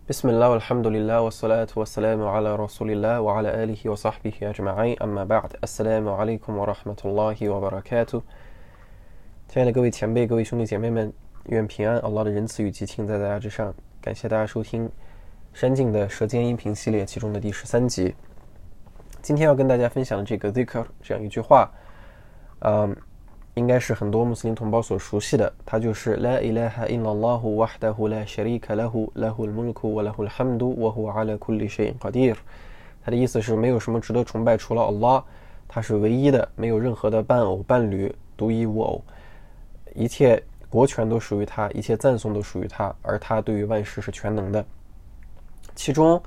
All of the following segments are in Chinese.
بسم الله والحمد لله والصلاة والسلام على رسول الله وعلى آله وصحبه أجمعين أما بعد السلام عليكم ورحمة الله وبركاته。亲爱的各位前辈、各位兄弟姐妹们，愿平安，Allah的仁慈与吉庆在大家之上。感谢大家收听山静的舌尖音频系列其中的第13集。今天要跟大家分享的这个 dhikr 这样一句话，应该是很多穆斯林同胞所熟悉的，它就是 La ilaha illallah wahdahu la sharika lahu lahul mulku wa lahul hamdu wa huwa ala kulli shay'in qadir。 它的意思是没有什么值得崇拜除了 Allah， 他是唯一的，没有任何的伴偶伴侣，独一无偶，一切国权都属于他，一切赞颂都属于他，而他对于万事是全能的。其中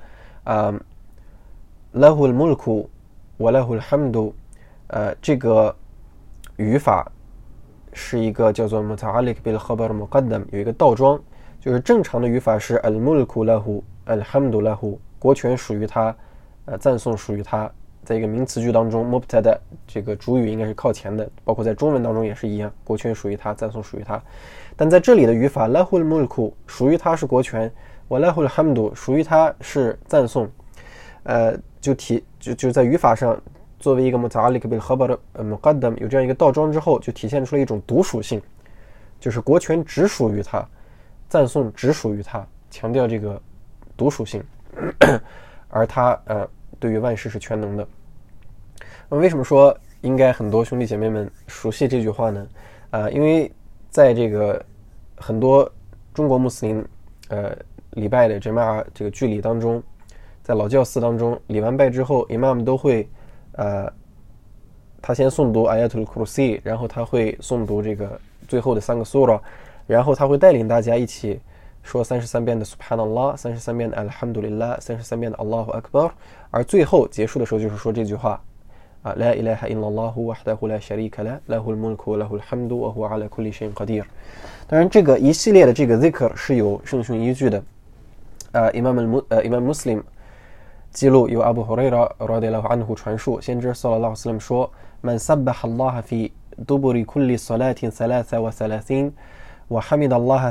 lahul mulku wa lahul hamdu， 这个语法是一个叫做 muta'alliq bil khabar muqaddam， 有一个倒装，就是正常的语法是 al mulku lahu al hamdu lahu， 国权属于他，赞颂属于他。在一个名词句当中 mubtada 这个主语应该是靠前的，包括在中文当中也是一样，国权属于他，赞颂属于他。但在这里的语法 lahul mulku 属于他是国权， wa lahul hamdu 属于他是赞颂，就在语法上作为一个 muta'alliq bil khabar muqaddam 有这样一个倒装之后，就体现出了一种独属性，就是国权只属于他，赞颂只属于他，强调这个独属性，而他对于万事是全能的。那么为什么说应该很多兄弟姐妹们熟悉这句话呢？因为在这个很多中国穆斯林礼拜的 Jama'ah 这个聚礼当中，在老教寺当中礼完拜之后 Imam 都会他先诵读 Ayatul Kursi， 然后他会诵读这个最后的3个 surah， 然后他会带领大家一起说33遍的 Subhanallah， 33遍的 Alhamdulillah， 33遍的 Allahu Akbar， 而最后结束的时候就是说这句话La ilaha illallah wahdahu la sharika lah lahul mulku wa lahul hamdu wa huwa ala kulli shay'in qadir。 当然这个一系列的这个 dhikr 是有圣训依据的。Imam Muslim 记录由 Abu Hurairah radiyallahu anhu 传述，先知 sallallahu alaihi wasallam 说 Man sabbaha Allah fi duburi kulli salatin 33 وحمد الله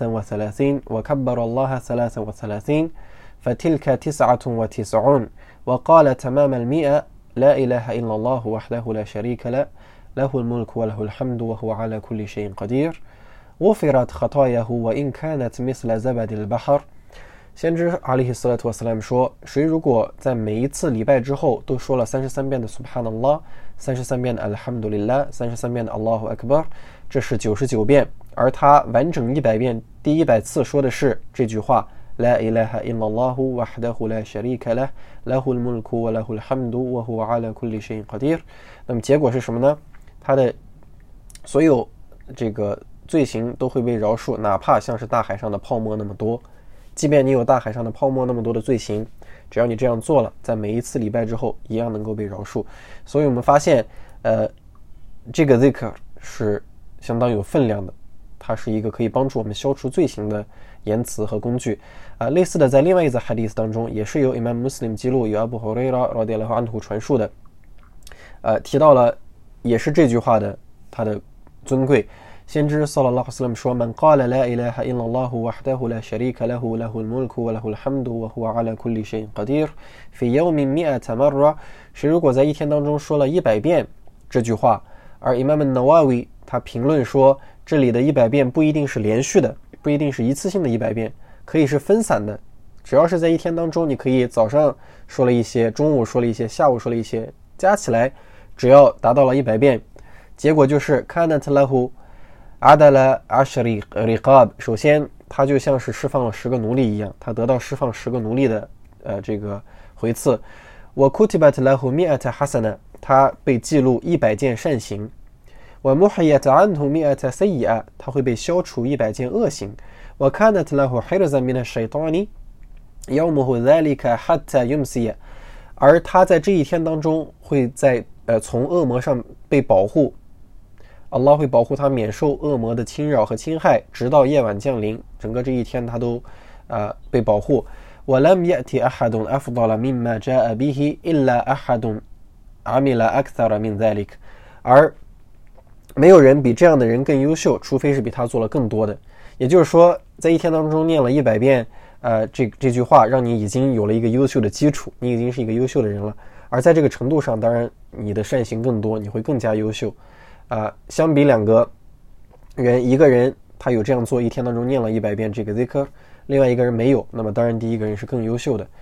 33 وكبر الله 33 فتلك 99 وقال تمام 100 لا إله إلا الله وحده لا شريك له له الملك وله الحمد وهو على كل شيء قدير غفرت خطاياه وإن كانت مثل زبد البحر。 先知阿里希斯勒图瓦斯拉姆说，谁如果在每一次礼拜之后都说了33遍的 Subhanallah， 33遍的 Alhamdulillah， 33遍的 Allahu Akbar， 这是99遍，而他完整100遍第100次说的是这句话 La ilaha illallah wahdahu la sharika lah lahul mulku wa lahul hamdu wa huwa ala kulli shay'in qadir。 那么结果是什么呢？他的所有这个罪行都会被饶恕，哪怕像是大海上的泡沫那么多。即便你有大海上的泡沫那么多的罪行，只要你这样做了，在每一次礼拜之后一样能够被饶恕。所以我们发现这个 dhikr 是相当有分量的，它是一个可以帮助我们消除罪行的言辞和工具。类似的在另外一则 hadith 当中，也是由 Imam Muslim 记录，由 Abu Hurairah radiyallahu anhu 传述的，提到了也是这句话的它的尊贵。先知 sallallahu alaihi wasallam 说 Man qala la ilaha illallah wahdahu la sharika lahu lahul mulku wa lahul hamdu wa huwa ala kulli shay'in qadir fi yawmin 100 marra， 谁如果在一天当中说了100遍这句话，而 Imam Nawawi 他评论说，这里的100遍不一定是连续的，不一定是一次性的100遍，可以是分散的，只要是在一天当中，你可以早上说了一些，中午说了一些，下午说了一些，加起来只要达到了100遍，结果就是 kanat lahu adala 10 riqab， 首先他就像是释放了10个奴隶一样，他得到释放10个奴隶的这个回赐。wa kutibat lahu 100 hasana， 他被记录100件善行。wa muhiyat anhu 100 sayyi'a， 他会被消除100件恶行。wa kanat lahu hirzan min ash-shaytani yawmuhu dhalika hatta yumsiya， 而他在这一天当中会在从恶魔上被保护。Allah 会保护他免受恶魔的侵扰和侵害，直到夜晚降临，整个这一天他都被保护。وَلَمْ يَأْتِ أَحَدٌ أَفْضَلَ مِمَّا جَاءَ بِهِ إِلَّا أَحَدٌ عَمِلَ أَكْثَرَ مِنْ ذَلِكَ， 而没有人比这样的人更优秀，除非是比他做了更多的。也就是说，在一天当中念了100遍这句话让你已经有了一个优秀的基础，你已经是一个优秀的人了。而在这个程度上，当然你的善行更多，你会更加优秀。相比两个人，一个人他有这样做，一天当中念了100遍这个 zikr， 另外一个人没有，那么当然第一个人是更优秀的。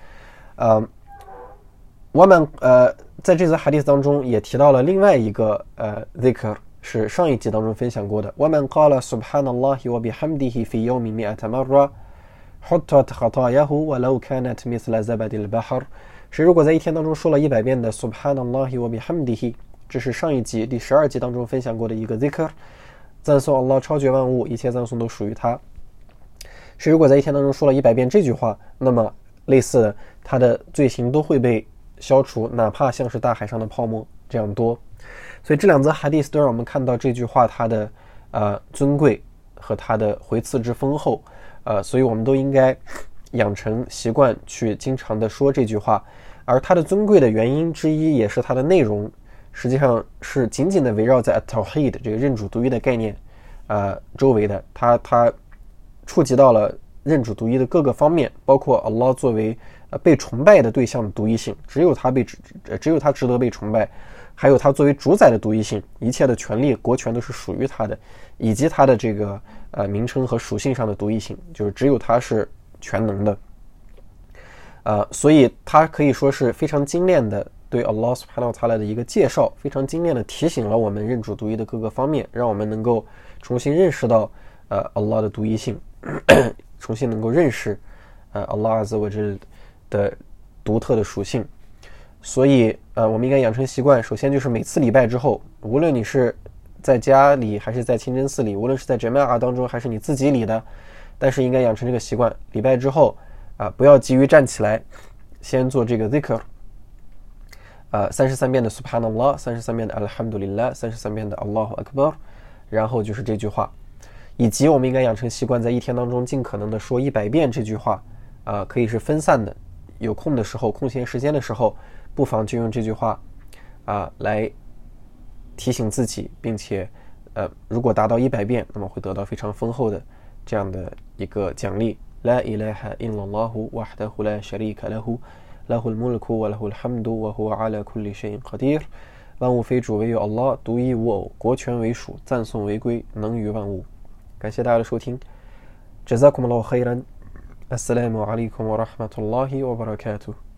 我们在这则 hadith 当中也提到了另外一个zikr， 是上一集当中分享过的。وَمَنْ قَالَ سُبْحَانَ اللَّهِ وَبِحَمْدِهِ فِي يَوْمِ 100 مرة حُطَّتْ خَطَايَاهُ وَلَوْ كَانَتْ مِثْلَ زَبَدِ الْبَحْرِ。是如果在一天当中说了100遍的 سُبْحَانَ اللَّهِ وَبِحَمْدِهِ， 这是上一集第12集当中分享过的一个 zikr， 赞颂 Allah 超绝万物，一切赞颂都属于他。是如果在一天当中说了100遍这句话，那么类似的他的罪行都会被消除，哪怕像是大海上的泡沫这样多。所以这两则 hadith 都让我们看到这句话它的尊贵和它的回赐之丰厚。所以我们都应该养成习惯去经常的说这句话。而它的尊贵的原因之一，也是它的内容，实际上是紧紧的围绕在 at-tawhid 这个认主独一的概念周围的。它触及到了认主独一的各个方面，包括 Allah 作为被崇拜的对象的独一性，只有他值得被崇拜，还有他作为主宰的独一性，一切的权利国权都是属于他的，以及他的这个名称和属性上的独一性，就是只有他是全能的。所以他可以说是非常精炼的对 Allah subhanahu wa ta'ala 的一个介绍，非常精炼的提醒了我们认主独一的各个方面，让我们能够重新认识到Allah 的独一性，重新能够认识Allah azza wa jal 的独特的属性。所以我们应该养成习惯，首先就是每次礼拜之后，无论你是在家里还是在清真寺里，无论是在 Jama'ah 当中还是你自己里的，但是应该养成这个习惯，礼拜之后不要急于站起来，先做这个 zikr， 33遍的 Subhanallah， 33遍的 Alhamdulillah， 33遍的 Allahu Akbar， 然后就是这句话。以及我们应该养成习惯，在一天当中尽可能的说100遍这句话，可以是分散的，有空的时候，空闲时间的时候，不妨就用这句话来提醒自己，并且如果达到100遍，那么会得到非常丰厚的这样的一个奖励。La ilaha illallahu wahdahu la sharika lahu lahul mulku wa lahul hamdu wa huwa ala kulli shay'in qadir。 万物非主，唯有 Allah， 独一无偶，国权为属，赞颂为归，能于万物。感谢大家的收听。Jazakumullahu khairan。Assalamu alaikum wa rahmatullahi wa barakatuh。